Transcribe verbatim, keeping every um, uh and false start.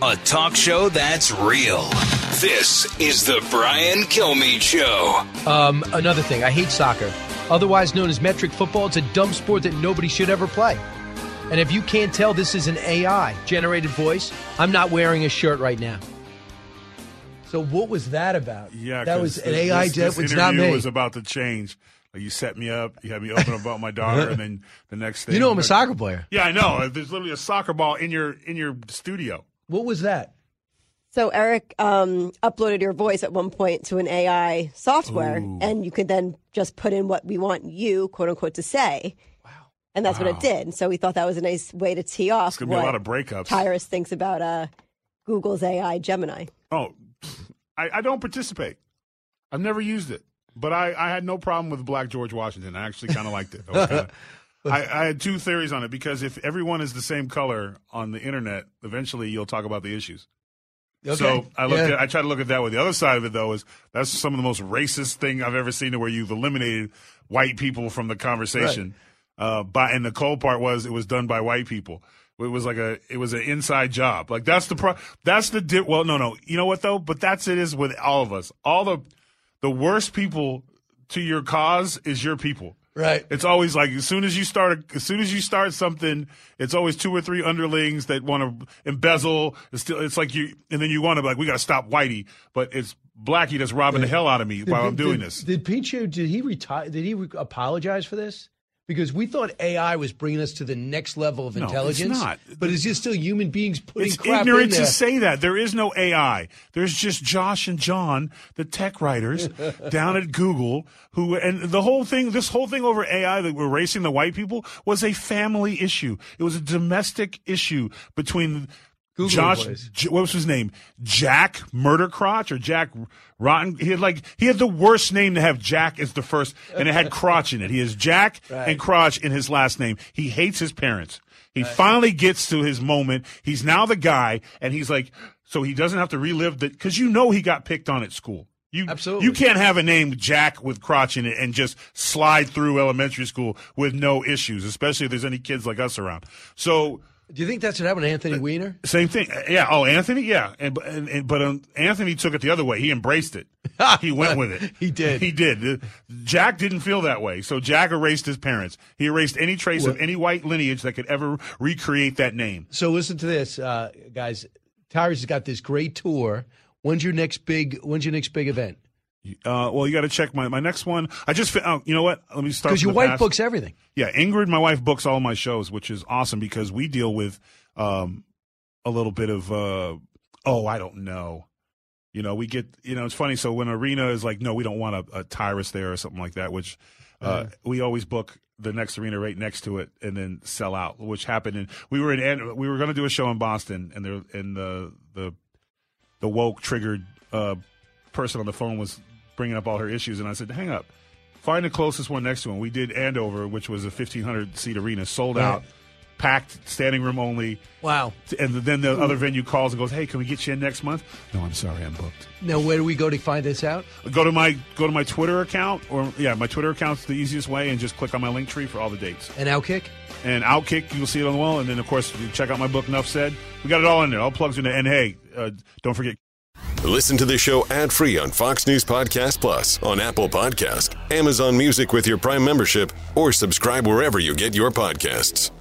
A talk show that's real. This is the Brian Kilmeade Show. Um, another thing, I hate soccer. Otherwise known as metric football, it's a dumb sport that nobody should ever play. And if you can't tell this is an A I-generated voice, I'm not wearing a shirt right now. So what was that about? Yeah, that was this, an A I. This, this it's not interview me. was about to change. Like you set me up. You had me open about my daughter, and then the next thing. You know I'm a soccer player. Yeah, I know. There's literally a soccer ball in your in your studio. What was that? So Eric um, uploaded your voice at one point to an A I software, Ooh. and you could then just put in what we want you, quote unquote, to say. Wow. And that's wow. what it did. So we thought that was a nice way to tee off It's going to be a lot of breakups. Tyrus thinks about uh, Google's A I Gemini. Oh, I, I don't participate. I've never used it. But I, I had no problem with Black George Washington. I actually kind of liked it. I, was kinda, I, I had two theories on it, because if everyone is the same color on the internet, eventually you'll talk about the issues. Okay. So I looked Yeah. at, I try to look at that way. The other side of it, though, is that's some of the most racist thing I've ever seen, where you've eliminated white people from the conversation. Right. Uh, by, and the cold part was it was done by white people. It was like a, it was an inside job. Like that's the pro, that's the di- well, no, no. You know what though? But that's it is with all of us. All the the worst people to your cause is your people. Right. It's always like as soon as you start, as soon as you start something, it's always two or three underlings that want to embezzle. It's still, it's like you, and then you want to be like, we got to stop Whitey, but it's Blackie that's robbing yeah. the hell out of me did, while did, I'm doing did, this. Did Pichu, did he retire? Did he re- apologize for this? Because we thought A I was bringing us to the next level of No, intelligence. it's not. But it's just still human beings putting It's crap ignorant in there. to say that. There is no A I. There's just Josh and John, the tech writers down at Google, who, and the whole thing, this whole thing over A I that we're racing the white people was a family issue. It was a domestic issue between Google Josh, boys. J- what was his name? Jack Murdercrotch or Jack Rotten? He had like, he had the worst name to have. Jack is the first, and it had Crotch in it. He has Jack Right. and Crotch in his last name. He hates his parents. He right. finally gets to his moment. He's now the guy, and he's like, so he doesn't have to relive the, because you know he got picked on at school. You, Absolutely. You can't have a name Jack with Crotch in it and just slide through elementary school with no issues, especially if there's any kids like us around. So, do you think that's what happened to Anthony Weiner? same thing. Yeah. Oh, Anthony. Yeah. And, and, and but um, Anthony took it the other way. He embraced it. He went with it. He did. He did. Jack didn't feel that way. So Jack erased his parents. He erased any trace Well, of any white lineage that could ever recreate that name. So listen to this, uh, guys. Tyrus has got this great tour. When's your next big? When's your next big event? Uh, well, you got to check my, my next one. I just, fi- oh, you know what? Let me start. Because your from the wife past. books everything. Yeah, Ingrid, my wife, books all my shows, which is awesome because we deal with um, a little bit of, uh, oh, I don't know. You know, we get, you know, it's funny. So when Arena is like, no, we don't want a, a Tyrus there or something like that, which uh, Yeah. we always book the next arena right next to it and then sell out, which happened. And we were in, we were going to do a show in Boston, and there, and the the the woke triggered uh, person on the phone was bringing up all her issues, and I said, hang up. Find the closest one next to him. We did Andover, which was a fifteen hundred seat arena, sold out, Right. packed, standing room only. Wow. And then the other venue calls and goes, hey, can we get you in next month? No, I'm sorry, I'm booked. Now, where do we go to find this out? Go to my go to my Twitter account, or yeah, my Twitter account's the easiest way, and just click on my link tree for all the dates. And Outkick? And Outkick, you'll see it on the wall. And then, of course, you check out my book, Enough Said. We got it all in there. All plugs in there. And, hey, uh, don't forget. Listen to the show ad-free on Fox News Podcast Plus, on Apple Podcast, Amazon Music with your Prime membership, or subscribe wherever you get your podcasts.